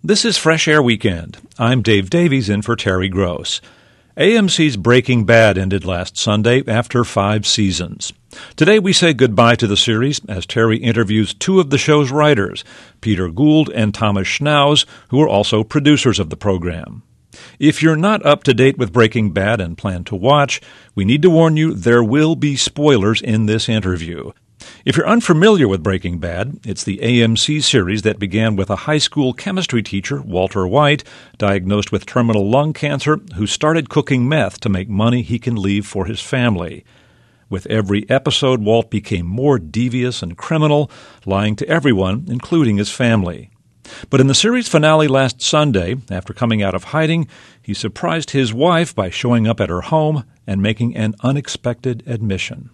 This is Fresh Air Weekend. I'm Dave Davies in for Terry Gross. AMC's Breaking Bad ended last Sunday after 5 seasons. Today we say goodbye to the series as Terry interviews two of the show's writers, Peter Gould and Thomas Schnauz, who are also producers of the program. If you're not up to date with Breaking Bad and plan to watch, we need to warn you there will be spoilers in this interview. If you're unfamiliar with Breaking Bad, it's the AMC series that began with a high school chemistry teacher, Walter White, diagnosed with terminal lung cancer, who started cooking meth to make money he can leave for his family. With every episode, Walt became more devious and criminal, lying to everyone, including his family. But in the series finale last Sunday, after coming out of hiding, he surprised his wife by showing up at her home and making an unexpected admission.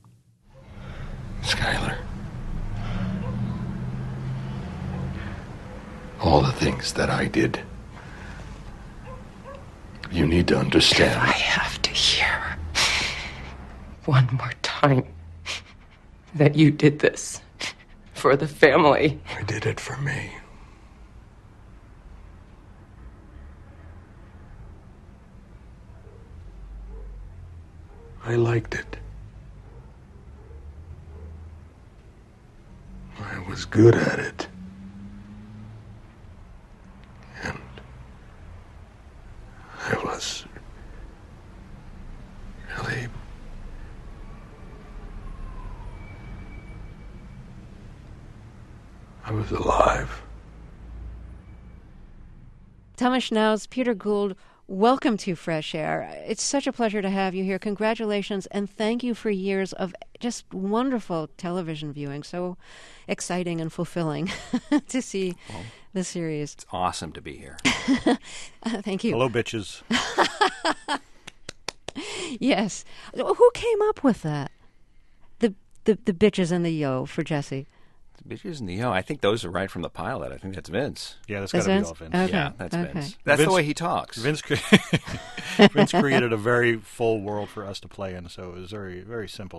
Skyler, all the things that I did, you need to understand. If I have to hear one more time that you did this for the family. I did it for me. I liked it. I was good at it. And I was really... I was alive. Thomas Schnauz, Peter Gould, welcome to Fresh Air. It's such a pleasure to have you here. Congratulations, and thank you for years of just wonderful television viewing. So exciting and fulfilling to see the series. It's awesome to be here. Thank you. Hello, bitches. Yes. Who came up with that? The bitches and the yo for Jesse. The bitches and the yo. I think those are right from the pilot. I think that's Vince. Yeah, that's got to be all Vince. Okay. Yeah, that's Okay. Vince. That's the way he talks. Vince created a very full world for us to play in, so it was very, very simple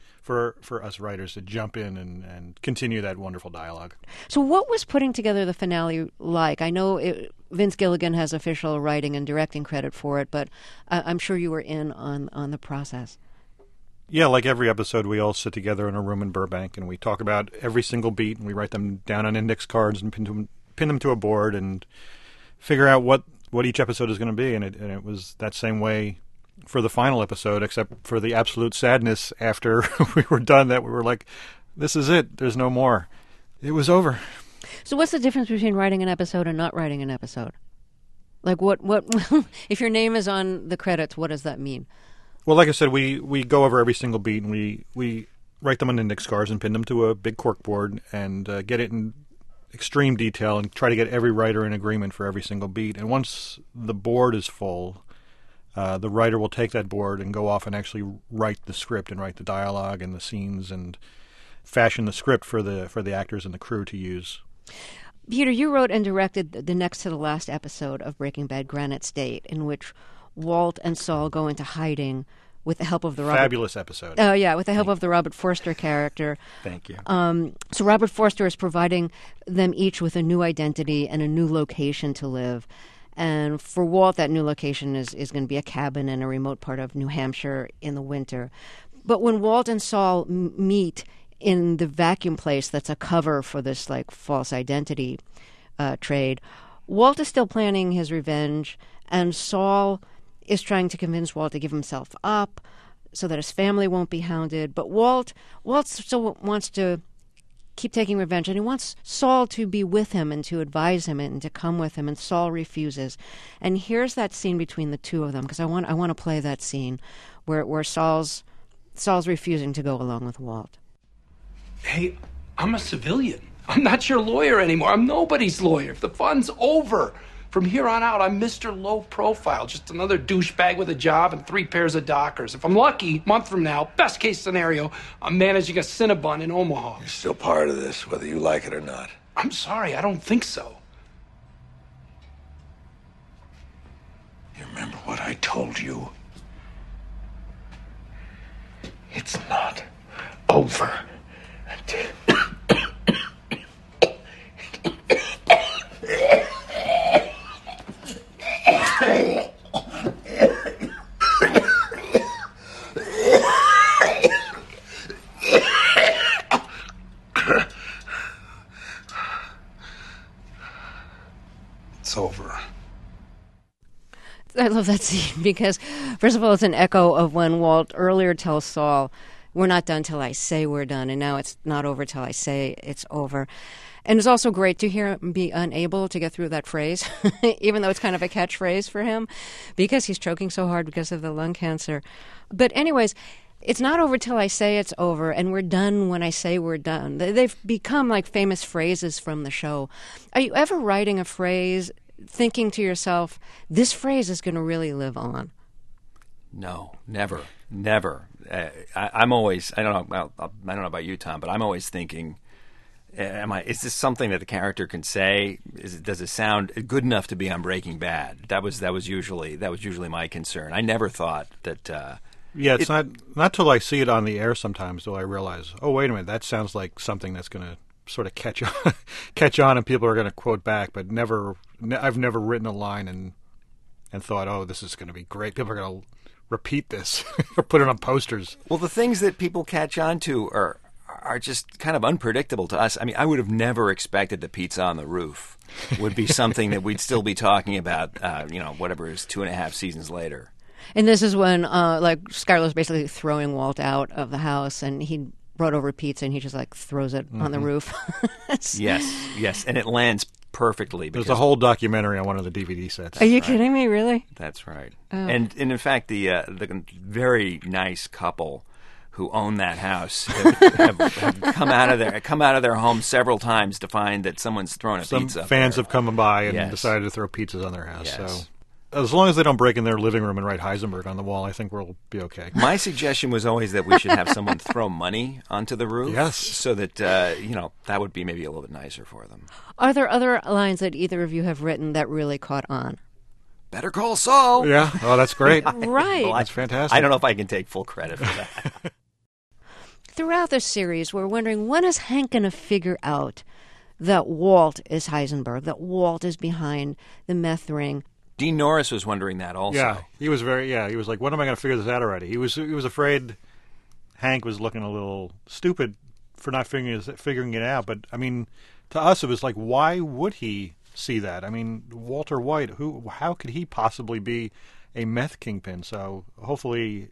for us writers to jump in and continue that wonderful dialogue. So what was putting together the finale like? I know Vince Gilligan has official writing and directing credit for it, but I'm sure you were in on the process. Yeah, like every episode, we all sit together in a room in Burbank, and we talk about every single beat, and we write them down on index cards and pin them to a board and figure out what each episode is going to be. And it was that same way for the final episode, except for the absolute sadness after we were done, that we were like, this is it. There's no more. It was over. So what's the difference between writing an episode and not writing an episode? Like what if your name is on the credits, what does that mean? Well, like I said, we go over every single beat, and we write them on index cards and pin them to a big corkboard and get it in extreme detail and try to get every writer in agreement for every single beat. And once the board is full, the writer will take that board and go off and actually write the script and write the dialogue and the scenes and fashion the script for the actors and the crew to use. Peter, you wrote and directed the next to the last episode of Breaking Bad, Granite State, in which Walt and Saul go into hiding with the help of the fabulous episode. Oh yeah, with the help of the Robert Forster character. Thank you. So Robert Forster is providing them each with a new identity and a new location to live. And for Walt, that new location is going to be a cabin in a remote part of New Hampshire in the winter. But when Walt and Saul meet in the vacuum place that's a cover for this like false identity trade, Walt is still planning his revenge, and Saul is trying to convince Walt to give himself up so that his family won't be hounded. But Walt still wants to keep taking revenge, and he wants Saul to be with him and to advise him and to come with him, and Saul refuses. And here's that scene between the two of them, because I want to play that scene where Saul's refusing to go along with Walt. Hey, I'm a civilian. I'm not your lawyer anymore. I'm nobody's lawyer. The fun's over. From here on out, I'm Mr. Low Profile, just another douchebag with a job and 3 pairs of Dockers. If I'm lucky, a month from now, best case scenario, I'm managing a Cinnabon in Omaha. You're still part of this, whether you like it or not. I'm sorry, I don't think so. You remember what I told you? It's not over until... It's over. I love that scene because, first of all, it's an echo of when Walt earlier tells Saul, "We're not done till I say we're done," and now it's not over till I say it's over. And it's also great to hear him be unable to get through that phrase, even though it's kind of a catchphrase for him, because he's choking so hard because of the lung cancer. But anyways, it's not over till I say it's over, and we're done when I say we're done. They've become like famous phrases from the show. Are you ever writing a phrase thinking to yourself, this phrase is going to really live on? No, never. I'm always, I don't know about you, Tom, but I'm always thinking, is this something that the character can say? Does it sound good enough to be on Breaking Bad? That was usually my concern. I never thought that. Yeah, it's not till I see it on the air sometimes do I realize, oh, wait a minute, that sounds like something that's going to sort of catch on, and people are going to quote back. But I've never written a line and thought, oh, this is going to be great. People are going to repeat this or put it on posters. Well, the things that people catch on to are just kind of unpredictable to us. I mean, I would have never expected the pizza on the roof would be something that we'd still be talking about, whatever it is, 2.5 seasons later. And this is when, Skyler's basically throwing Walt out of the house, and he brought over pizza, and he just, throws it on the roof. Yes, and it lands perfectly. There's a whole documentary on one of the DVD sets. Are you kidding me, really? That's right. Oh. And in fact, the very nice couple who own that house have come out of their home several times to find that someone's thrown a pizza. Some fans have come by and decided to throw pizzas on their house. Yes. So as long as they don't break in their living room and write Heisenberg on the wall, I think we'll be okay. My suggestion was always that we should have someone throw money onto the roof. Yes. So that, that would be maybe a little bit nicer for them. Are there other lines that either of you have written that really caught on? Better call Saul. Yeah. Oh, that's great. Right. Well, that's fantastic. I don't know if I can take full credit for that. Throughout this series, we're wondering, when is Hank going to figure out that Walt is Heisenberg, that Walt is behind the meth ring? Dean Norris was wondering that also. Yeah, he was like, when am I going to figure this out already? He was afraid Hank was looking a little stupid for not figuring it out. But, I mean, to us, it was like, why would he see that? I mean, Walter White, how could he possibly be a meth kingpin? So hopefully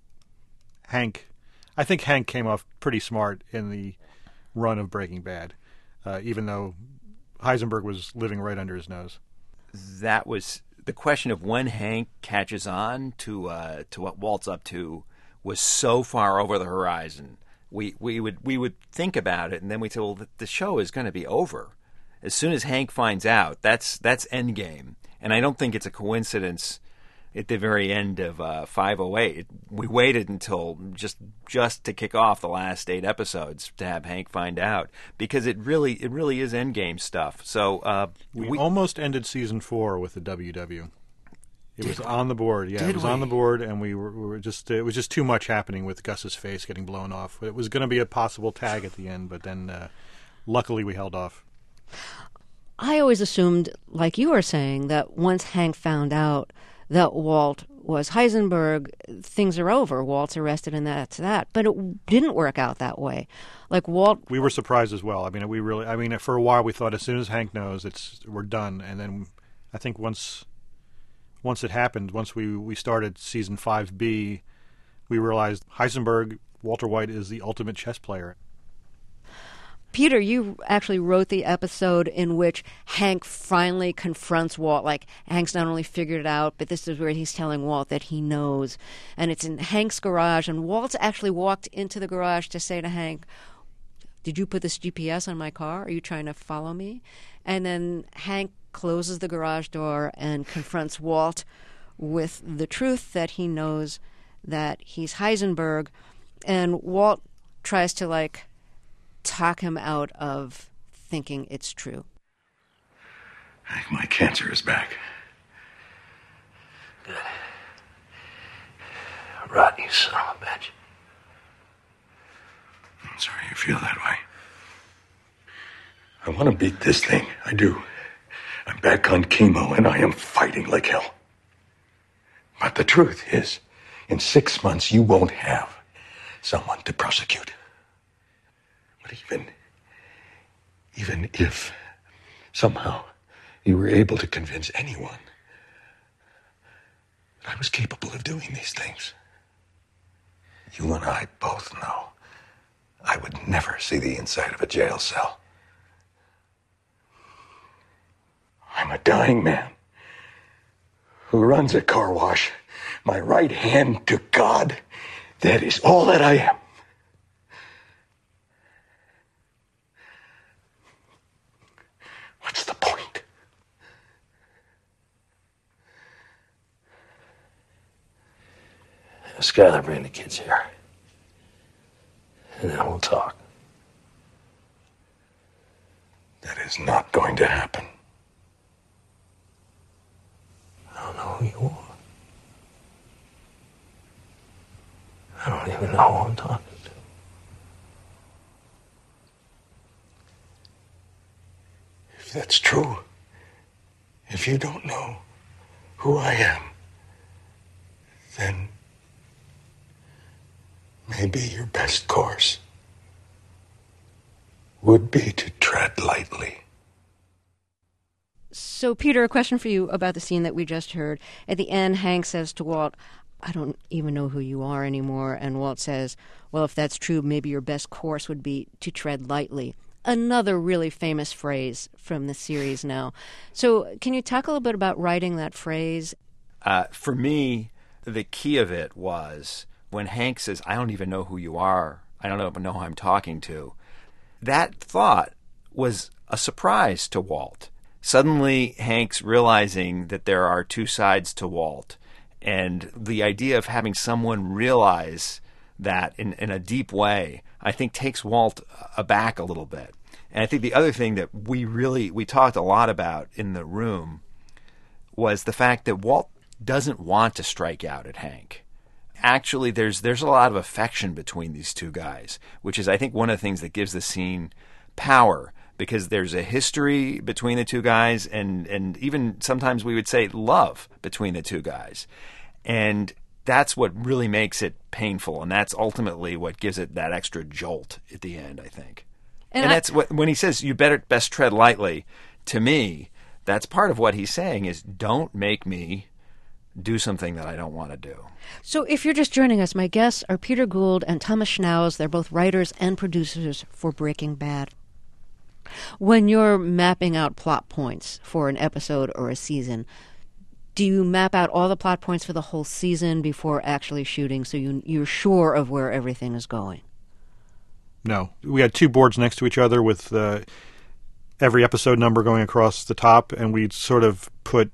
I think Hank came off pretty smart in the run of Breaking Bad, even though Heisenberg was living right under his nose. That was the question of when Hank catches on to what Walt's up to was so far over the horizon. We would think about it, and then we'd say, well, the show is going to be over as soon as Hank finds out. That's endgame, and I don't think it's a coincidence. At the very end of 508, we waited until just to kick off the last 8 episodes to have Hank find out, because it really is endgame stuff. So we almost ended season 4 with the WW. It was on the board. Yeah, it was on the board, and we were just it was just too much happening with Gus's face getting blown off. It was going to be a possible tag at the end, but then luckily we held off. I always assumed, like you were saying, that once Hank found out that Walt was Heisenberg, things are over. Walt's arrested, and that's that. But it didn't work out that way. Like Walt, we were surprised as well. I mean, for a while we thought as soon as Hank knows, we're done. And then I think once it happened, once we started season 5B, we realized Heisenberg, Walter White, is the ultimate chess player. Peter, you actually wrote the episode in which Hank finally confronts Walt. Like, Hank's not only figured it out, but this is where he's telling Walt that he knows. And it's in Hank's garage, and Walt's actually walked into the garage to say to Hank, "Did you put this GPS on my car? Are you trying to follow me?" And then Hank closes the garage door and confronts Walt with the truth that he knows that he's Heisenberg. And Walt tries to, talk him out of thinking it's true. Hank, my cancer is back. Good. Rotten, you son of a bitch. I'm sorry you feel that way. I want to beat this thing. I do. I'm back on chemo and I am fighting like hell. But the truth is, in 6 months you won't have someone to prosecute. But even if somehow You were able to convince anyone that I was capable of doing these things. You and I both know I would never see the inside of a jail cell. I'm a dying man who runs a car wash. My right hand to God. That is all that I am. What's the point? Skylar, bring the kids here. And then we'll talk. That is not going to happen. I don't know who you are. I don't even know who I'm talking to. If that's true, if you don't know who I am, then maybe your best course would be to tread lightly. So, Peter, a question for you about the scene that we just heard. At the end, Hank says to Walt, I don't even know who you are anymore. And Walt says, well, if that's true, maybe your best course would be to tread lightly. Another really famous phrase from the series now. So can you talk a little bit about writing that phrase? For me, the key of it was when Hank says, I don't even know who you are. I don't even know who I'm talking to. That thought was a surprise to Walt. Suddenly, Hank's realizing that there are two sides to Walt. And the idea of having someone realize that in a deep way, I think takes Walt aback a little bit. And I think the other thing that we talked a lot about in the room was the fact that Walt doesn't want to strike out at Hank. Actually, there's a lot of affection between these two guys, which is, I think, one of the things that gives the scene power, because there's a history between the two guys and even sometimes we would say love between the two guys. And that's what really makes it painful, and that's ultimately what gives it that extra jolt at the end, I think. And that's what, when he says, you best tread lightly, to me, that's part of what he's saying is, don't make me do something that I don't want to do. So if you're just joining us, my guests are Peter Gould and Thomas Schnauz. They're both writers and producers for Breaking Bad. When you're mapping out plot points for an episode or a season, do you map out all the plot points for the whole season before actually shooting so you're sure of where everything is going? No. We had two boards next to each other with every episode number going across the top, and we'd sort of put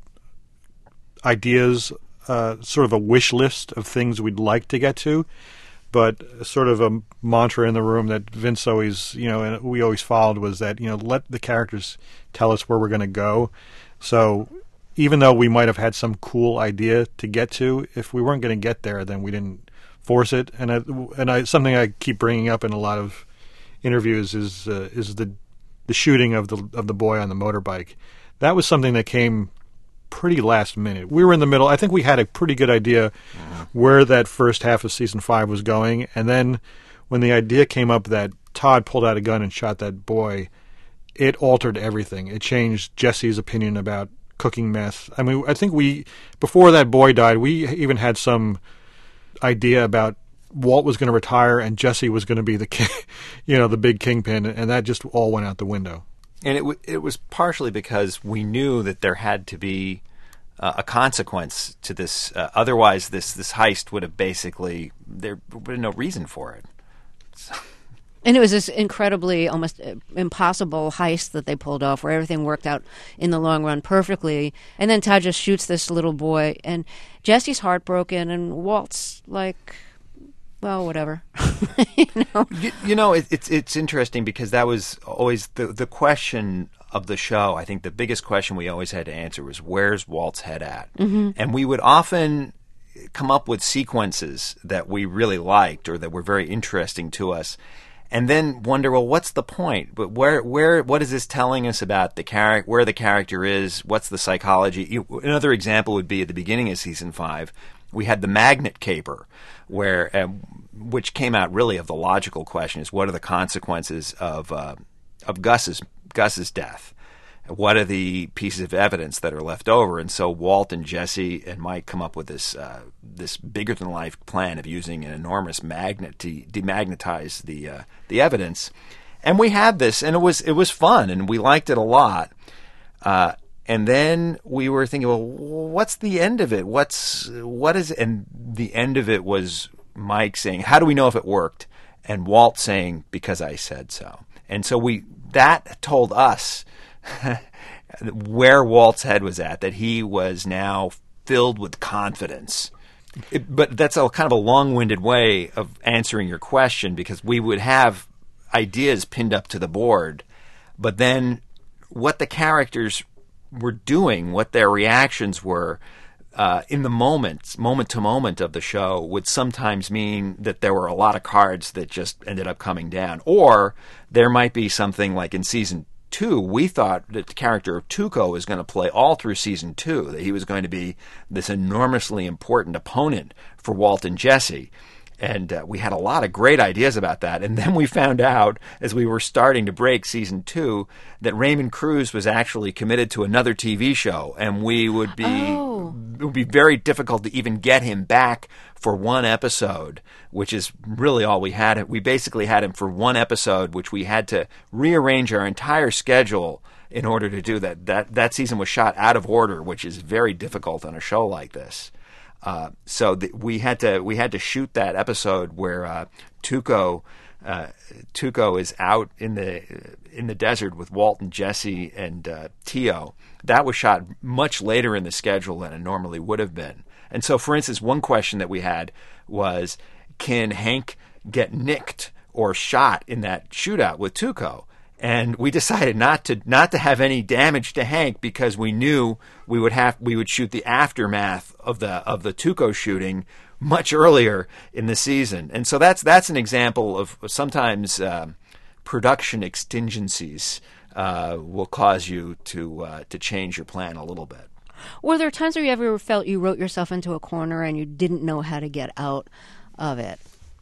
ideas, sort of a wish list of things we'd like to get to, but sort of a mantra in the room that Vince always, and we always followed was that, let the characters tell us where we're going to go. So even though we might have had some cool idea to get to, if we weren't going to get there, then we didn't force it. And something I keep bringing up in a lot of interviews is the shooting of the boy on the motorbike. That was something that came pretty last minute. We were in the middle. I think we had a pretty good idea where that first half of season 5 was going, and then when the idea came up that Todd pulled out a gun and shot that boy, it altered everything. It changed Jesse's opinion about cooking meth. I mean, I think before that boy died, we even had some idea about Walt was going to retire and Jesse was going to be the the big kingpin, and that just all went out the window. And it was partially because we knew that there had to be a consequence to this. Otherwise, this heist would have there would have no reason for it. So. And it was this incredibly, almost impossible heist that they pulled off, where everything worked out in the long run perfectly. And then Todd just shoots this little boy, and Jesse's heartbroken, and Walt's like, well, whatever. It's interesting because that was always the question of the show. I think the biggest question we always had to answer was, where's Walt's head at? Mm-hmm. And we would often come up with sequences that we really liked or that were very interesting to us, and then wonder, well, what's the point? But what is this telling us about the character? Where the character is? What's the psychology? Another example would be at the beginning of season 5, we had the magnet caper, which came out really of the logical question: is what are the consequences of Gus's death? what are the pieces of evidence that are left over? And so Walt and Jesse and Mike come up with this bigger than life plan of using an enormous magnet to demagnetize the evidence. And we had this, and it was fun, and we liked it a lot. And then we were thinking, well, what's the end of it? What is it? And the end of it was Mike saying, how do we know if it worked? And Walt saying, because I said so. And so that told us where Walt's head was at, that he was now filled with confidence. But that's kind of a long-winded way of answering your question, because we would have ideas pinned up to the board, but then what the characters were doing, what their reactions were in the moment to moment of the show would sometimes mean that there were a lot of cards that just ended up coming down. Or there might be something like in season 2, we thought that the character of Tuco was going to play all through season 2, that he was going to be this enormously important opponent for Walt and Jesse. And we had a lot of great ideas about that. And then we found out, as we were starting to break season 2, that Raymond Cruz was actually committed to another TV show, and it would be very difficult to even get him back for one episode, which is really all we had. We basically had him for one episode, which we had to rearrange our entire schedule in order to do that. That season was shot out of order, which is very difficult on a show like this. So we had to shoot that episode where Tuco is out in the desert with Walt and Jesse and Tio. That was shot much later in the schedule than it normally would have been. And so, for instance, one question that we had was, can Hank get nicked or shot in that shootout with Tuco? And we decided not to have any damage to Hank, because we knew we would shoot the aftermath of the Tuco shooting much earlier in the season. And so that's an example of sometimes production exigencies will cause you to change your plan a little bit. Were there times where you ever felt you wrote yourself into a corner and you didn't know how to get out of it?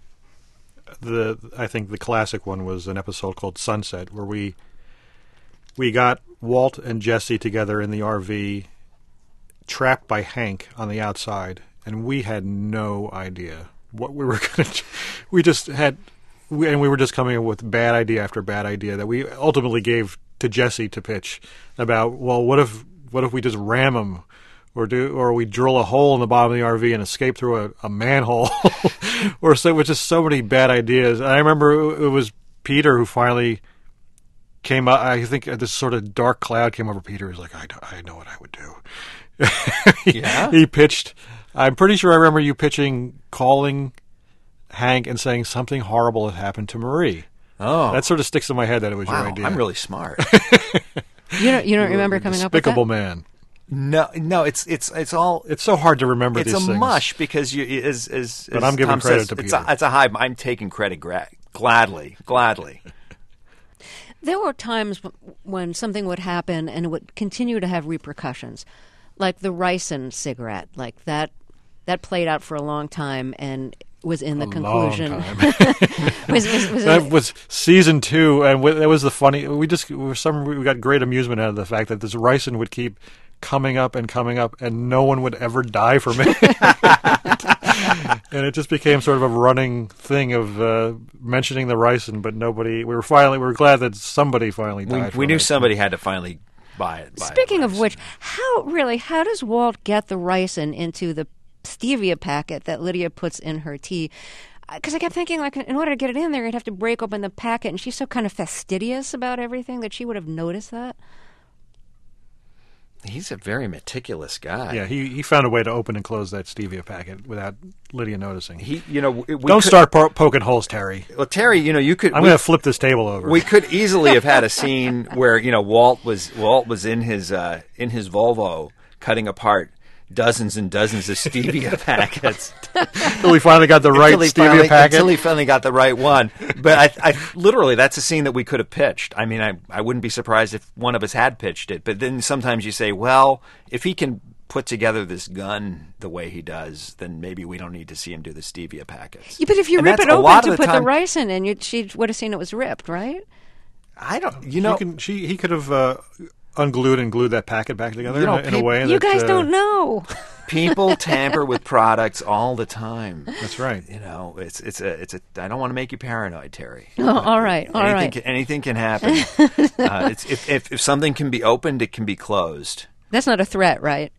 I think the classic one was an episode called Sunset, where we got Walt and Jesse together in the RV, trapped by Hank on the outside, and we had no idea what we were going to do. We were just coming up with bad idea after bad idea that we ultimately gave to Jesse to pitch about, well, what if we just ram him? Or we drill a hole in the bottom of the RV and escape through a manhole, which is so many bad ideas. And I remember it was Peter who finally came up. I think this sort of dark cloud came over Peter. He was like, I know what I would do. Yeah? He pitched. I'm pretty sure I remember you calling Hank and saying something horrible had happened to Marie. Oh, that sort of sticks in my head that it was your idea. I'm really smart. You don't remember coming up with that? Despicable man. No, it's all. It's so hard to remember these things. It's a mush, because but I'm giving Tom credit says, to Peter. It's a high. I'm taking credit gladly. There were times when something would happen and it would continue to have repercussions, like the ricin cigarette. Like that played out for a long time and was in the conclusion. That was season 2, and that was the funny. We got great amusement out of the fact that this ricin would keep coming up, and no one would ever die from it. And it just became sort of a running thing of mentioning the ricin, but nobody. We were glad that somebody finally died. We knew somebody had to finally buy it. Speaking of which, how does Walt get the ricin into the stevia packet that Lydia puts in her tea? Because I kept thinking, like, in order to get it in there, you'd have to break open the packet, and she's so kind of fastidious about everything that she would have noticed that. He's a very meticulous guy. Yeah, he found a way to open and close that stevia packet without Lydia noticing. Don't start poking holes, Terry. Well, Terry, you could. I'm going to flip this table over. We could easily have had a scene where Walt was in his Volvo cutting apart dozens and dozens of stevia packets. Until we finally got the right stevia packet. Until he finally got the right one. But I literally, that's a scene that we could have pitched. I mean, I wouldn't be surprised if one of us had pitched it. But then sometimes you say, well, if he can put together this gun the way he does, then maybe we don't need to see him do the stevia packets. Yeah, but if you rip it open to put the rice in, she would have seen it was ripped, right? I don't. He could have unglued and glued that packet back together in a way you that... guys don't know. People tamper with products all the time. That's right. You know, it's a. I don't want to make you paranoid, Terry. Oh, all right. Anything can happen. If something can be opened, it can be closed. That's not a threat, right?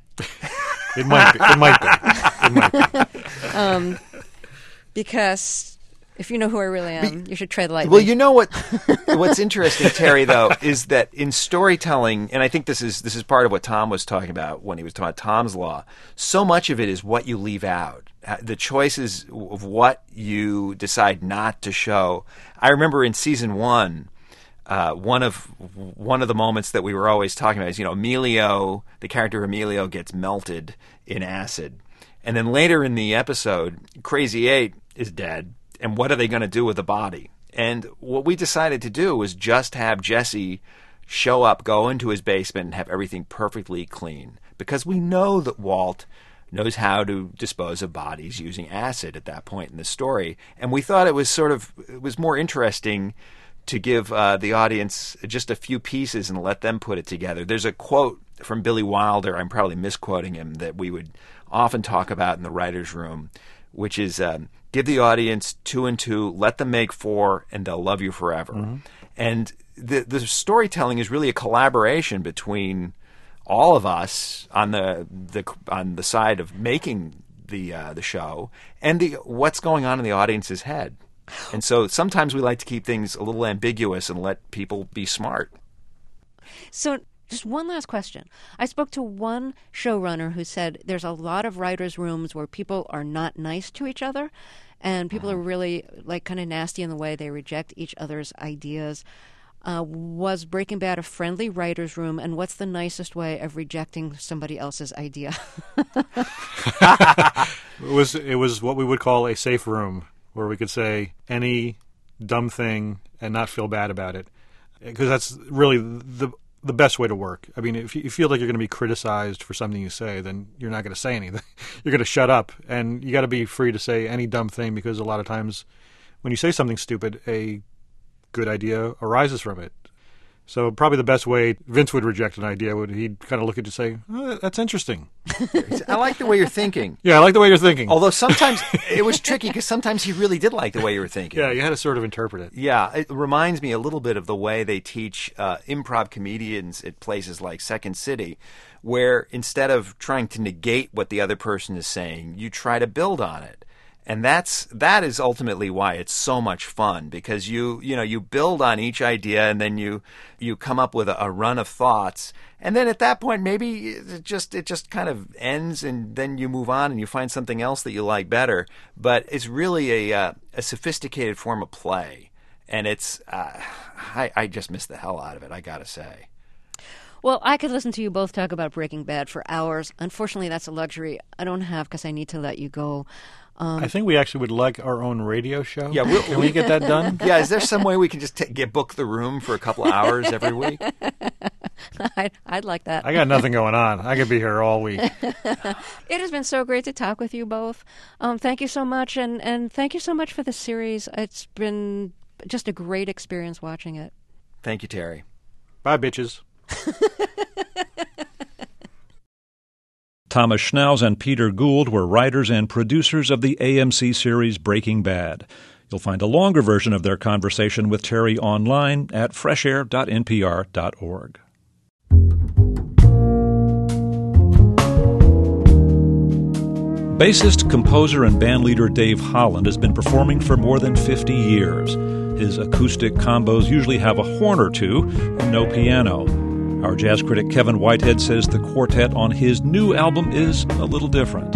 It might be. It might be. Because if you know who I really am, you should tread lightly. Well, you know what's interesting, Terry, though, is that in storytelling, and I think this is part of what Tom was talking about when he was talking about Tom's Law, so much of it is what you leave out, the choices of what you decide not to show. I remember in season 1, one of the moments that we were always talking about is, Emilio, the character Emilio, gets melted in acid. And then later in the episode, Crazy 8 is dead. And what are they going to do with the body? And what we decided to do was just have Jesse show up, go into his basement, and have everything perfectly clean. Because we know that Walt knows how to dispose of bodies using acid at that point in the story. And we thought it was more interesting to give the audience just a few pieces and let them put it together. There's a quote from Billy Wilder, I'm probably misquoting him, that we would often talk about in the writer's room, which is give the audience 2 and 2, let them make 4, and they'll love you forever. Mm-hmm. And the storytelling is really a collaboration between all of us on the side of making the show and what's going on in the audience's head. And so sometimes we like to keep things a little ambiguous and let people be smart. So just one last question. I spoke to one showrunner who said there's a lot of writers' rooms where people are not nice to each other, and people are really kind of nasty in the way they reject each other's ideas. Was Breaking Bad a friendly writer's room, and what's the nicest way of rejecting somebody else's idea? It was what we would call a safe room, where we could say any dumb thing and not feel bad about it, because that's really the best way to work. I mean, if you feel like you're going to be criticized for something you say, then you're not going to say anything. You're going to shut up, and you got to be free to say any dumb thing, because a lot of times when you say something stupid, a good idea arises from it. So probably the best way Vince would reject an idea he'd kind of look at you and say, oh, that's interesting. I like the way you're thinking. Yeah, I like the way you're thinking. Although sometimes it was tricky, because sometimes he really did like the way you were thinking. Yeah, you had to sort of interpret it. Yeah, it reminds me a little bit of the way they teach improv comedians at places like Second City, where instead of trying to negate what the other person is saying, you try to build on it. And that is ultimately why it's so much fun, because you build on each idea, and then you come up with a run of thoughts, and then at that point maybe it just kind of ends, and then you move on and you find something else that you like better. But it's really a sophisticated form of play, and it's I just miss the hell out of it, I gotta say. Well, I could listen to you both talk about Breaking Bad for hours. Unfortunately, that's a luxury I don't have, because I need to let you go. I think we actually would like our own radio show. Yeah, can we get that done? Yeah, is there some way we can just book the room for a couple of hours every week? I'd like that. I got nothing going on. I could be here all week. It has been so great to talk with you both. Thank you so much, and thank you so much for the series. It's been just a great experience watching it. Thank you, Terry. Bye, bitches. Thomas Schnauz and Peter Gould were writers and producers of the AMC series Breaking Bad. You'll find a longer version of their conversation with Terry online at freshair.npr.org. Bassist, composer, and bandleader Dave Holland has been performing for more than 50 years. His acoustic combos usually have a horn or two and no piano. Our jazz critic Kevin Whitehead says the quartet on his new album is a little different.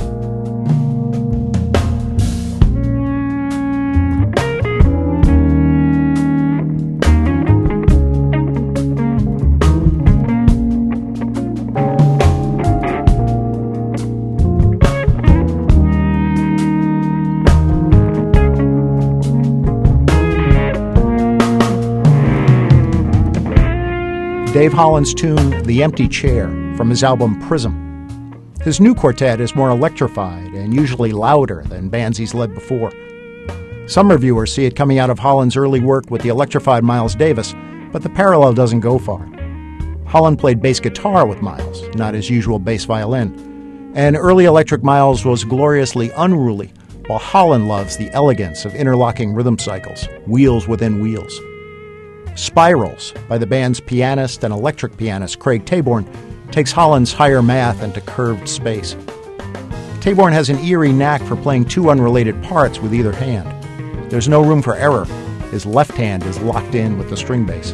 Dave Holland's tune, The Empty Chair, from his album Prism. His new quartet is more electrified and usually louder than bands he's led before. Some reviewers see it coming out of Holland's early work with the electrified Miles Davis, but the parallel doesn't go far. Holland played bass guitar with Miles, not his usual bass violin. And early electric Miles was gloriously unruly, while Holland loves the elegance of interlocking rhythm cycles, wheels within wheels. Spirals, by the band's pianist and electric pianist Craig Taborn, takes Holland's higher math into curved space. Taborn has an eerie knack for playing two unrelated parts with either hand. There's no room for error. His left hand is locked in with the string bass.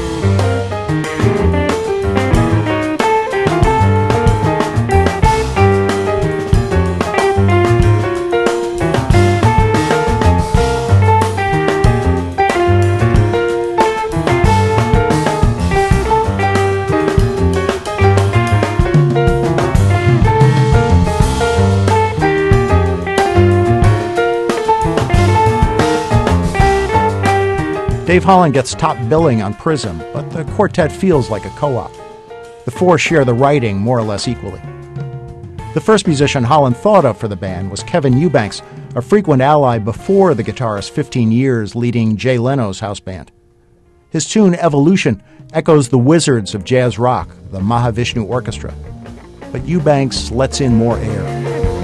Dave Holland gets top billing on Prism, but the quartet feels like a co-op. The four share the writing more or less equally. The first musician Holland thought of for the band was Kevin Eubanks, a frequent ally before the guitarist's 15 years leading Jay Leno's house band. His tune Evolution echoes the wizards of jazz rock, the Mahavishnu Orchestra. But Eubanks lets in more air.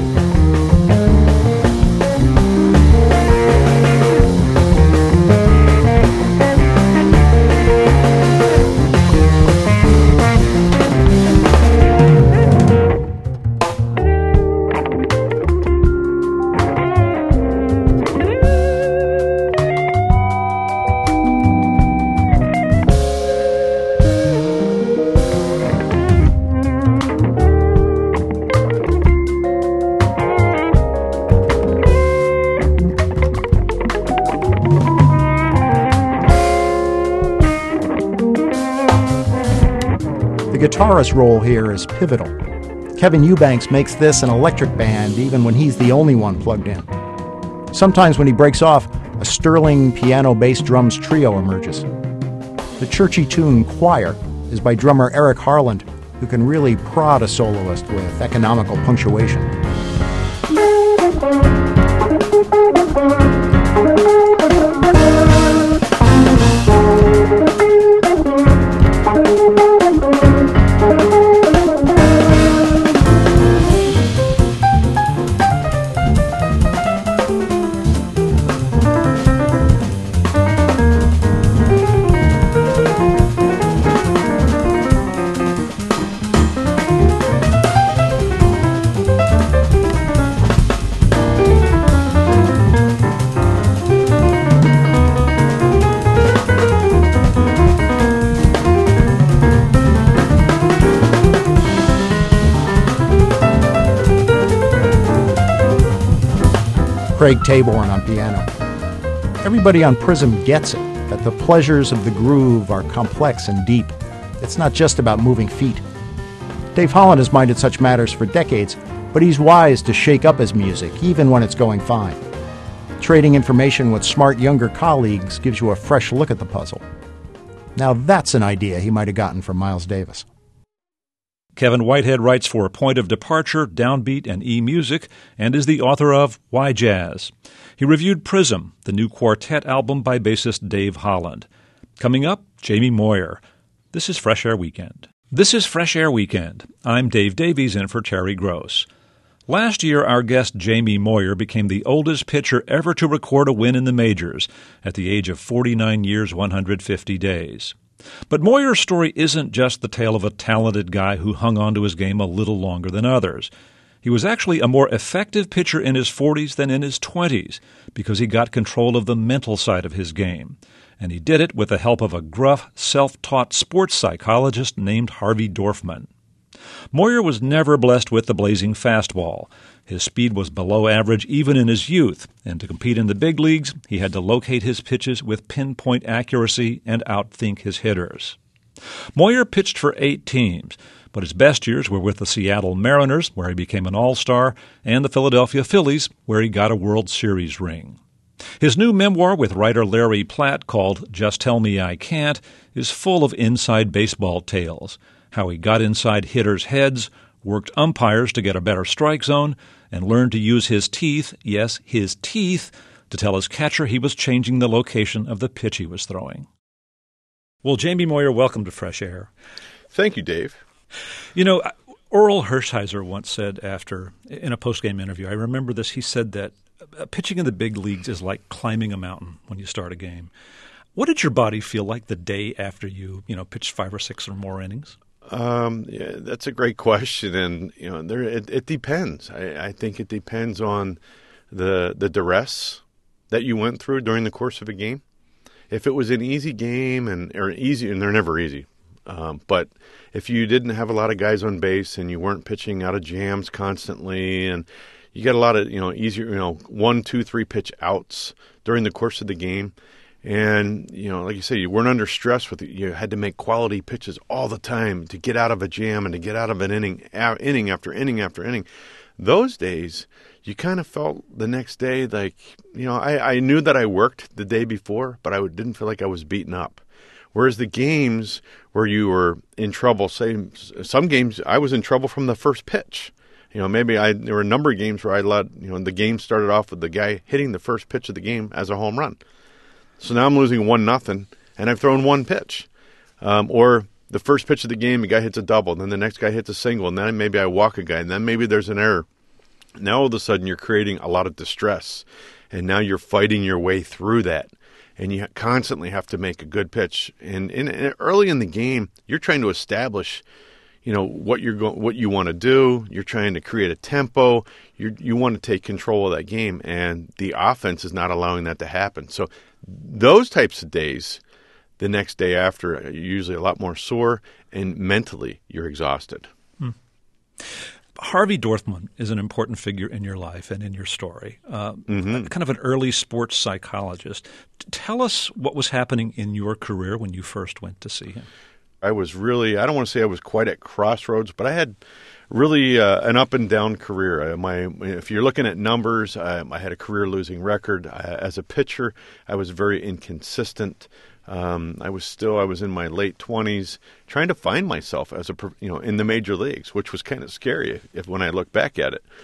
The guitarist's role here is pivotal. Kevin Eubanks makes this an electric band even when he's the only one plugged in. Sometimes when he breaks off, a sterling piano-bass-drums trio emerges. The churchy tune Choir is by drummer Eric Harland, who can really prod a soloist with economical punctuation. Craig Taborn on piano. Everybody on Prism gets it, that the pleasures of the groove are complex and deep. It's not just about moving feet. Dave Holland has minded such matters for decades, but he's wise to shake up his music, even when it's going fine. Trading information with smart younger colleagues gives you a fresh look at the puzzle. Now that's an idea he might have gotten from Miles Davis. Kevin Whitehead writes for Point of Departure, Downbeat, and eMusic, and is the author of Why Jazz? He reviewed Prism, the new quartet album by bassist Dave Holland. Coming up, Jamie Moyer. This is Fresh Air Weekend. I'm Dave Davies in for Terry Gross. Last year, our guest Jamie Moyer became the oldest pitcher ever to record a win in the majors at the age of 49 years, 150 days. But Moyer's story isn't just the tale of a talented guy who hung on to his game a little longer than others. He was actually a more effective pitcher in his 40s than in his 20s because he got control of the mental side of his game. And he did it with the help of a gruff, self-taught sports psychologist named Harvey Dorfman. Moyer was never blessed with the blazing fastball. His speed was below average even in his youth, and to compete in the big leagues, he had to locate his pitches with pinpoint accuracy and outthink his hitters. Moyer pitched for 8 teams, but his best years were with the Seattle Mariners, where he became an all-star, and the Philadelphia Phillies, where he got a World Series ring. His new memoir with writer Larry Platt, called Just Tell Me I Can't, is full of inside baseball tales, how he got inside hitters' heads, worked umpires to get a better strike zone, and learned to use his teeth, yes, his teeth, to tell his catcher he was changing the location of the pitch he was throwing. Well, Jamie Moyer, welcome to Fresh Air. Thank you, Dave. You know, Orel Hershiser once said in a post-game interview, I remember this, he said that pitching in the big leagues is like climbing a mountain when you start a game. What did your body feel like the day after you pitched 5 or 6 or more innings? Yeah, that's a great question, and it depends. I think it depends on the duress that you went through during the course of a game. If it was an easy game, and they're never easy, but if you didn't have a lot of guys on base and you weren't pitching out of jams constantly, and you got a lot of easier 1, 2, 3 pitch outs during the course of the game. And, like you say, you weren't under stress you had to make quality pitches all the time to get out of a jam and to get out of an inning after inning after inning. Those days, you kind of felt the next day like, I knew that I worked the day before, but I didn't feel like I was beaten up. Whereas the games where you were in trouble, say, some games I was in trouble from the first pitch. There were a number of games where I let, the game started off with the guy hitting the first pitch of the game as a home run. So now I'm losing 1-0, and I've thrown one pitch. Or the first pitch of the game, the guy hits a double, and then the next guy hits a single, and then maybe I walk a guy, and then maybe there's an error. Now all of a sudden you're creating a lot of distress, and now you're fighting your way through that, and you constantly have to make a good pitch. And early in the game, you're trying to establish what you want to do. You're trying to create a tempo. You want to take control of that game, and the offense is not allowing that to happen. So those types of days, the next day after, you're usually a lot more sore, and mentally you're exhausted. Harvey Dorfman is an important figure in your life and in your story, kind of an early sports psychologist. Tell us what was happening in your career when you first went to see him. I was really, I don't want to say I was quite at crossroads, but I had really an up and down career. If you're looking at numbers, I had a career losing record. As a pitcher, I was very inconsistent. I was in my late 20s trying to find myself as in the major leagues, which was kind of scary when I look back at it.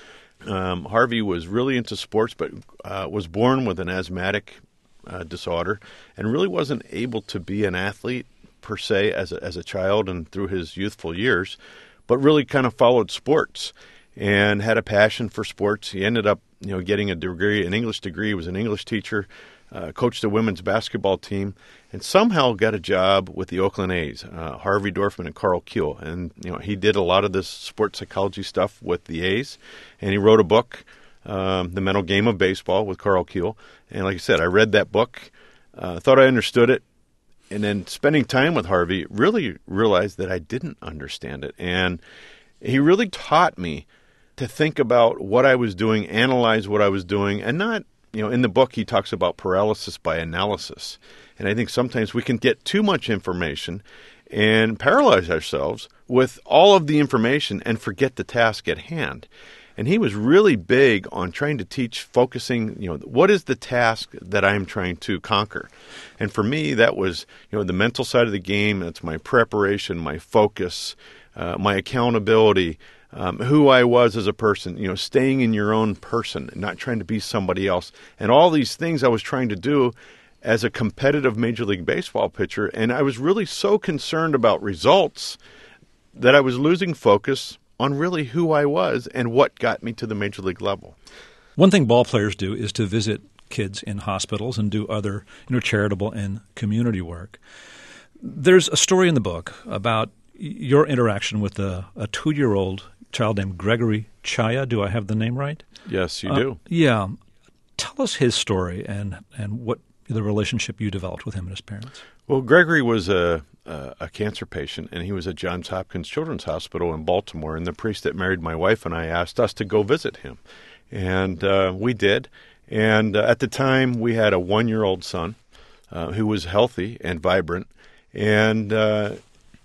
Harvey was really into sports, but was born with an asthmatic disorder and really wasn't able to be an athlete per se as a child and through his youthful years, but really kind of followed sports and had a passion for sports. He ended up, getting an English degree. He was an English teacher, coached a women's basketball team, and somehow got a job with the Oakland A's, Harvey Dorfman and Carl Kuehl. And, he did a lot of this sports psychology stuff with the A's, and he wrote a book, The Mental Game of Baseball with Carl Kuehl. And like I said, I read that book, thought I understood it. And then spending time with Harvey, really realized that I didn't understand it. And he really taught me to think about what I was doing, analyze what I was doing, and not, in the book he talks about paralysis by analysis. And I think sometimes we can get too much information and paralyze ourselves with all of the information and forget the task at hand. And he was really big on trying to teach focusing, what is the task that I'm trying to conquer? And for me, that was, the mental side of the game. That's my preparation, my focus, my accountability, who I was as a person, staying in your own person and not trying to be somebody else. And all these things I was trying to do as a competitive Major League Baseball pitcher. And I was really so concerned about results that I was losing focus on really who I was and what got me to the major league level. One thing ball players do is to visit kids in hospitals and do other charitable and community work. There's a story in the book about your interaction with a 2-year-old child named Gregory Chaya. Do I have the name right? Yes, you do. Yeah. Tell us his story and what the relationship you developed with him and his parents. Well, Gregory was a cancer patient, and he was at Johns Hopkins Children's Hospital in Baltimore, and the priest that married my wife and I asked us to go visit him. And we did. And at the time, we had a 1-year-old son who was healthy and vibrant. And I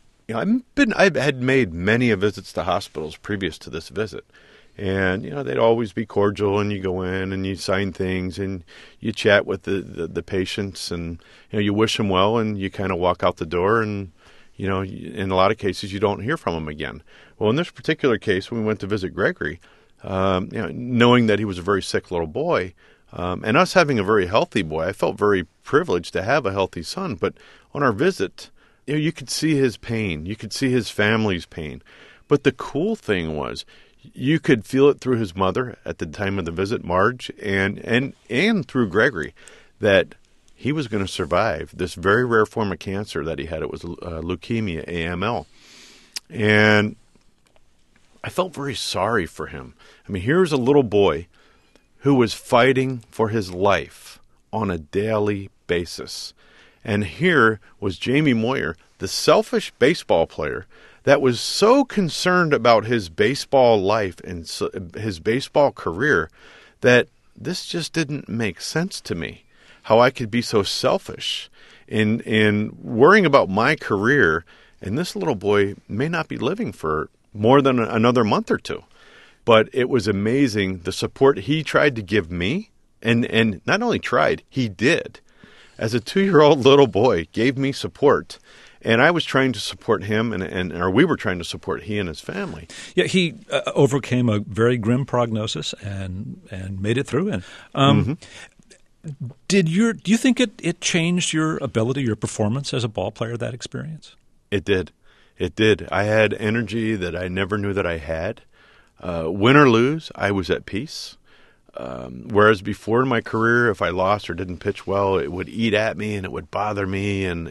had made many visits to hospitals previous to this visit. And, they'd always be cordial, and you go in and you sign things and you chat with the patients, and, you wish them well, and you kind of walk out the door, and, in a lot of cases you don't hear from them again. Well, in this particular case, when we went to visit Gregory, knowing that he was a very sick little boy, and us having a very healthy boy, I felt very privileged to have a healthy son. But on our visit, you could see his pain. You could see his family's pain. But the cool thing was you could feel it through his mother at the time of the visit, Marge, and through Gregory, that he was going to survive this very rare form of cancer that he had. It was leukemia, AML. And I felt very sorry for him. I mean, here's a little boy who was fighting for his life on a daily basis. And here was Jamie Moyer, the selfish baseball player that was so concerned about his baseball life and his baseball career that this just didn't make sense to me. How I could be so selfish in worrying about my career, and this little boy may not be living for more than another month or two. But it was amazing the support he tried to give me, and not only tried, he did. As a 2-year-old little boy, gave me support. And I was trying to support him, or we were trying to support he and his family. Yeah, he overcame a very grim prognosis and made it through. And do you think it changed your ability, your performance as a ball player, that experience? It did. It did. I had energy that I never knew that I had. Win or lose, I was at peace. Whereas before in my career, if I lost or didn't pitch well, it would eat at me and it would bother me, and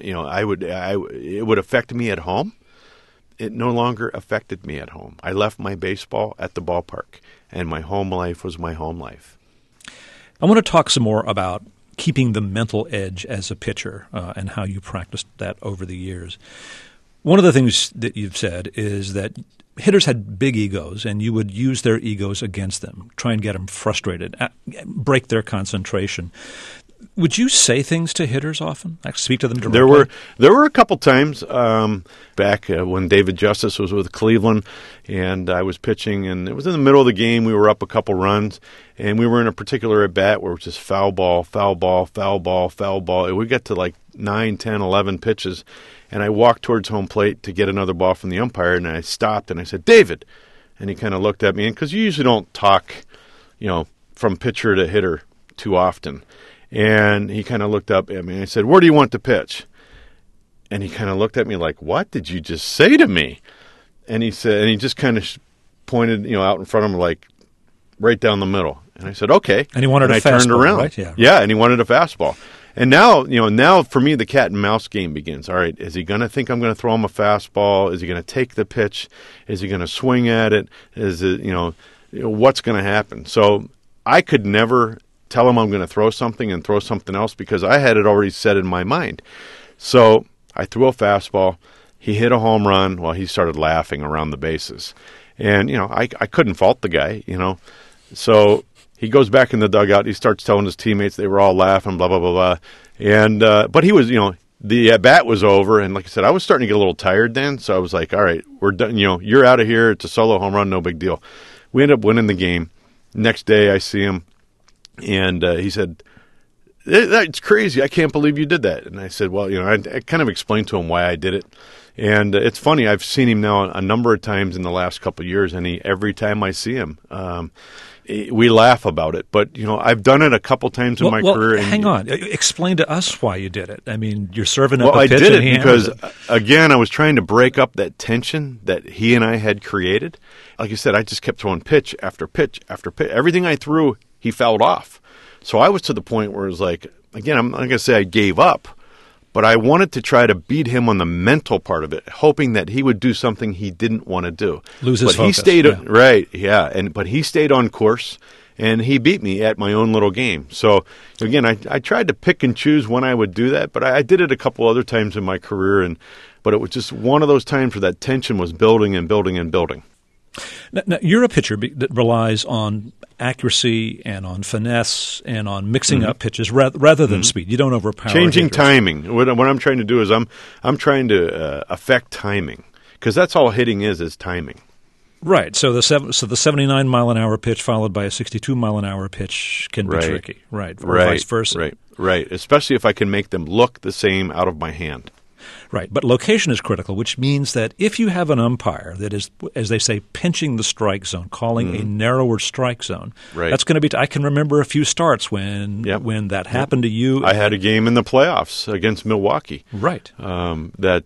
it would affect me at home. It no longer affected me at home. I left my baseball at the ballpark, and my home life was my home life. I want to talk some more about keeping the mental edge as a pitcher and how you practiced that over the years. One of the things that you've said is that hitters had big egos, and you would use their egos against them, try and get them frustrated, break their concentration. Would you say things to hitters often? Like speak to them directly? There were a couple times back when David Justice was with Cleveland, and I was pitching, and it was in the middle of the game. We were up a couple runs, and we were in a particular at-bat where it was just foul ball, foul ball, foul ball, foul ball. And we got to like 9, 10, 11 pitches, and I walked towards home plate to get another ball from the umpire, and I stopped, and I said, "David." And he kind of looked at me, because you usually don't talk, from pitcher to hitter too often. And he kind of looked up at me, and I said, "Where do you want to pitch?" And he kind of looked at me like, "What did you just say to me?" And he said, and he just kind of pointed, out in front of him, like right down the middle. And I said, "Okay." And he wanted a fastball, turned around. Right? Yeah. Yeah, and he wanted a fastball. And now for me, the cat and mouse game begins. All right, is he going to think I'm going to throw him a fastball? Is he going to take the pitch? Is he going to swing at it? Is it, what's going to happen? So I could never tell him I'm going to throw something and throw something else, because I had it already set in my mind. So I threw a fastball. He hit a home run while he started laughing around the bases. And, I couldn't fault the guy, So he goes back in the dugout. He starts telling his teammates, they were all laughing, blah, blah, blah, blah. And, but he was, the at-bat was over. And like I said, I was starting to get a little tired then. So I was like, all right, we're done. You're out of here. It's a solo home run. No big deal. We ended up winning the game. Next day I see him. And he said, "That's crazy. I can't believe you did that." And I said, well, I kind of explained to him why I did it. And it's funny. I've seen him now a number of times in the last couple of years, and every time I see him, we laugh about it. But, I've done it a couple times in my career. And, hang on. Explain to us why you did it. I mean, you're serving up a pitch. Well, I did it because, again, I was trying to break up that tension that he and I had created. Like I said, I just kept throwing pitch after pitch after pitch. Everything I threw, he fouled off. So I was to the point where it was like, again, I'm not going to say I gave up, but I wanted to try to beat him on the mental part of it, hoping that he would do something he didn't want to do. Lose his focus. He stayed, right, yeah, but he stayed on course, and he beat me at my own little game. So, again, I tried to pick and choose when I would do that, but I did it a couple other times in my career, but it was just one of those times where that tension was building and building and building. Now, you're a pitcher that relies on accuracy and on finesse and on mixing up pitches rather than speed. You don't overpower changing hitters. Timing. What I'm trying to do is I'm trying to affect timing, because that's all hitting is timing. Right. So the 79 mile an hour pitch followed by a 62 mile an hour pitch can be tricky. Right. Or vice versa. Right. Especially if I can make them look the same out of my hand. Right, but location is critical, which means that if you have an umpire that is, as they say, pinching the strike zone, calling a narrower strike zone, that's going to be. I can remember a few starts when that happened to you. I had a game in the playoffs against Milwaukee. Right. Paul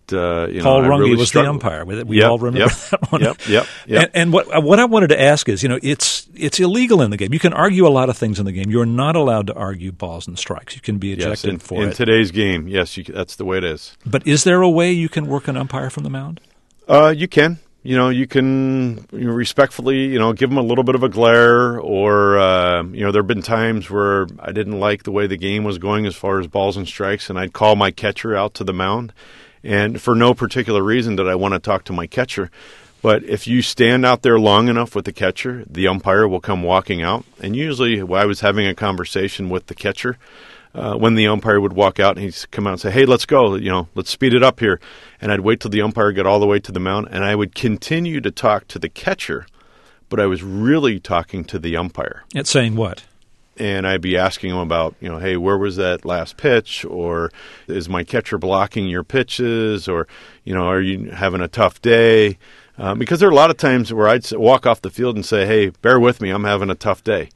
Runge really was the umpire. We all remember that one. Yep. And what I wanted to ask is, it's illegal in the game. You can argue a lot of things in the game. You're not allowed to argue balls and strikes. You can be ejected for it. In today's game, yes, that's the way it is. But is there a way you can work an umpire from the mound? You can. You can respectfully, give them a little bit of a glare, or there have been times where I didn't like the way the game was going as far as balls and strikes, and I'd call my catcher out to the mound, and for no particular reason did I want to talk to my catcher. But if you stand out there long enough with the catcher, the umpire will come walking out. And usually I was having a conversation with the catcher when the umpire would walk out, and he'd come out and say, hey, let's go, let's speed it up here. And I'd wait till the umpire got all the way to the mound, and I would continue to talk to the catcher, but I was really talking to the umpire. It's saying what? And I'd be asking him about, hey, where was that last pitch? Or is my catcher blocking your pitches? Or, are you having a tough day? Because there are a lot of times where I'd walk off the field and say, hey, bear with me, I'm having a tough day.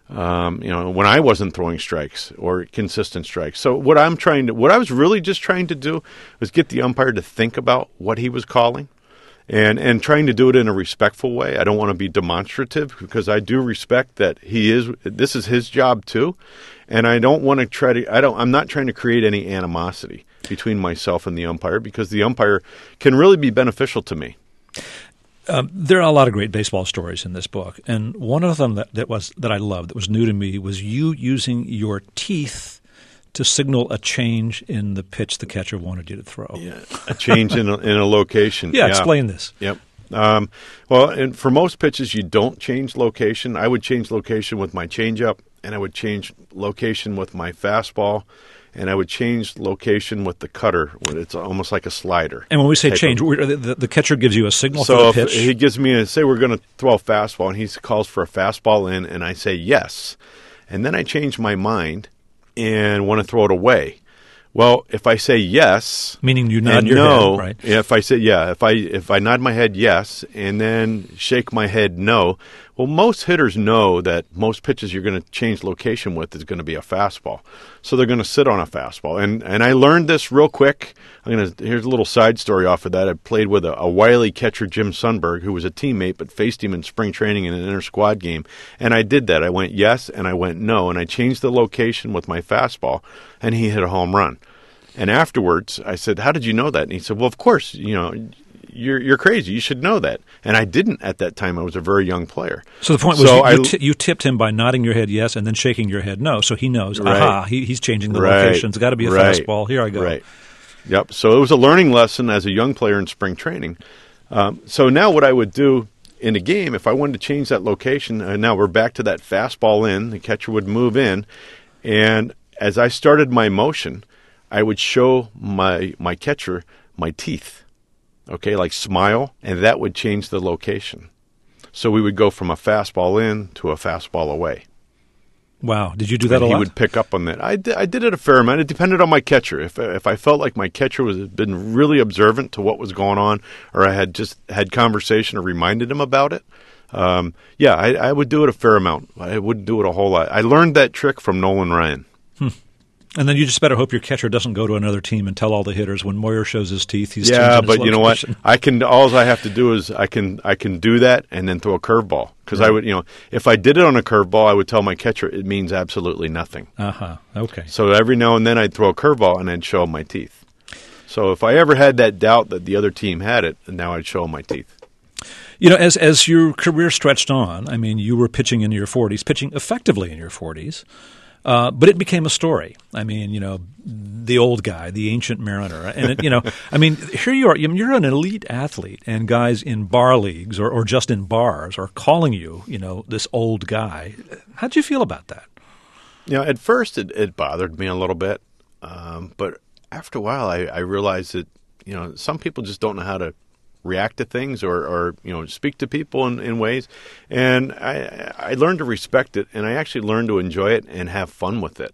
When I wasn't throwing strikes or consistent strikes. So what I was really just trying to do was get the umpire to think about what he was calling and trying to do it in a respectful way. I don't want to be demonstrative because I do respect that this is his job too. And I don't want to I'm not trying to create any animosity between myself and the umpire, because the umpire can really be beneficial to me. There are a lot of great baseball stories in this book, and one of them that I loved, that was new to me, was you using your teeth to signal a change in the pitch the catcher wanted you to throw. Yeah, a change in a location. Yeah, explain this. Yep. And for most pitches, you don't change location. I would change location with my changeup, and I would change location with my fastball, and I would change location with the cutter when it's almost like a slider. And when we say change, the catcher gives you a signal for the pitch? So he gives me say we're going to throw a fastball, and he calls for a fastball in, and I say yes. And then I change my mind and want to throw it away. Well, if I say yes, meaning you nod your head, right? If I say if I nod my head yes and then shake my head no, well, most hitters know that most pitches you're going to change location with is going to be a fastball, so they're going to sit on a fastball. And I learned this real quick. Here's a little side story off of that. I played with a wily catcher, Jim Sundberg, who was a teammate, but faced him in spring training in an inter-squad game. And I did that. I went yes and I went no, and I changed the location with my fastball, and he hit a home run. And afterwards, I said, how did you know that? And he said, well, of course, you're crazy. You should know that. And I didn't at that time. I was a very young player. So the point was you tipped him by nodding your head yes and then shaking your head no. So he knows, he's changing the location. It's got to be a fastball. Here I go. Right. Yep. So it was a learning lesson as a young player in spring training. So now what I would do in a game, if I wanted to change that location, now we're back to that fastball in, the catcher would move in. And as I started my motion, I would show my catcher my teeth, okay, like smile, and that would change the location. So we would go from a fastball in to a fastball away. Wow. Did you do that a lot? He would pick up on that. I did it a fair amount. It depended on my catcher. If I felt like my catcher had been really observant to what was going on, or I had just had conversation or reminded him about it, I would do it a fair amount. I wouldn't do it a whole lot. I learned that trick from Nolan Ryan. And then you just better hope your catcher doesn't go to another team and tell all the hitters when Moyer shows his teeth, he's changing his location. Yeah, but you know what? All I have to do is I can do that and then throw a curveball. Because I would, if I did it on a curveball, I would tell my catcher it means absolutely nothing. Okay. So every now and then I'd throw a curveball and I'd show him my teeth. So if I ever had that doubt that the other team had it, now I'd show him my teeth. As your career stretched on, I mean, you were pitching in your 40s, pitching effectively in your 40s. But it became a story. I mean, the old guy, the ancient mariner. And, here you are. You're an elite athlete, and guys in bar leagues or just in bars are calling you, this old guy. How'd you feel about that? At first it bothered me a little bit. But after a while, I realized that, some people just don't know how to react to things or speak to people in ways. And I learned to respect it, and I actually learned to enjoy it and have fun with it.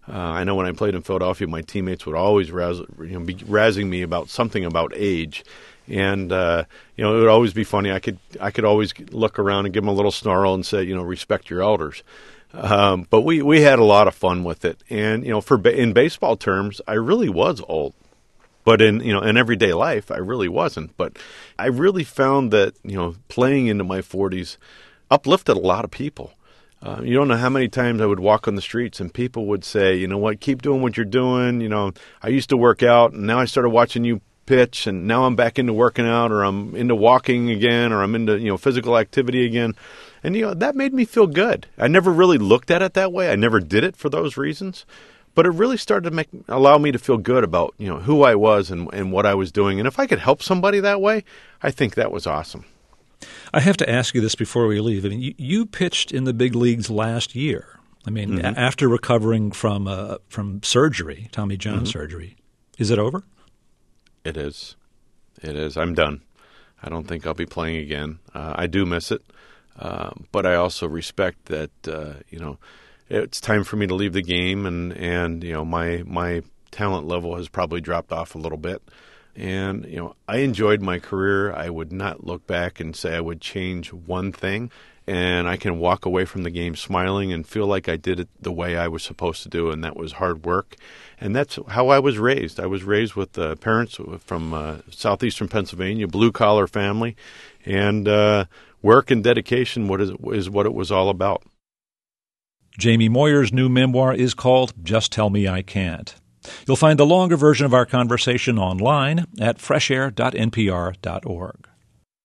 I know when I played in Philadelphia, my teammates would always be razzing me about something about age. And, it would always be funny. I could always look around and give them a little snarl and say, respect your elders. But we had a lot of fun with it. And, in baseball terms, I really was old. But in everyday life, I really wasn't. But I really found that, playing into my 40s uplifted a lot of people. You don't know how many times I would walk on the streets and people would say, you know what, keep doing what you're doing. I used to work out and now I started watching you pitch and now I'm back into working out, or I'm into walking again, or I'm into, physical activity again. And, that made me feel good. I never really looked at it that way. I never did it for those reasons. But it really started to allow me to feel good about, who I was and what I was doing. And if I could help somebody that way, I think that was awesome. I have to ask you this before we leave. I mean, you pitched in the big leagues last year. I mean, after recovering from surgery, Tommy John surgery. Is it over? It is. It is. I'm done. I don't think I'll be playing again. I do miss it. But I also respect that, it's time for me to leave the game, and my talent level has probably dropped off a little bit. And, I enjoyed my career. I would not look back and say I would change one thing. And I can walk away from the game smiling and feel like I did it the way I was supposed to do, and that was hard work. And that's how I was raised. I was raised with parents from southeastern Pennsylvania, blue-collar family, and work and dedication is what it was all about. Jamie Moyer's new memoir is called Just Tell Me I Can't. You'll find the longer version of our conversation online at freshair.npr.org.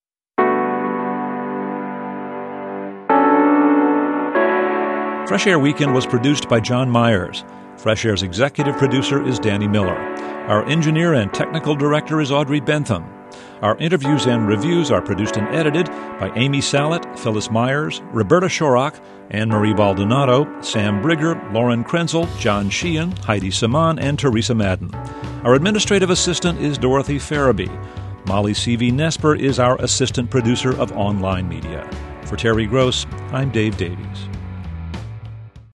Fresh Air Weekend was produced by John Myers. Fresh Air's executive producer is Danny Miller. Our engineer and technical director is Audrey Bentham. Our interviews and reviews are produced and edited by Amy Sallet, Phyllis Myers, Roberta Shorrock, Anne-Marie Baldonado, Sam Brigger, Lauren Krenzel, John Sheehan, Heidi Saman, and Teresa Madden. Our administrative assistant is Dorothy Farabee. Molly C.V. Nesper is our assistant producer of online media. For Terry Gross, I'm Dave Davies.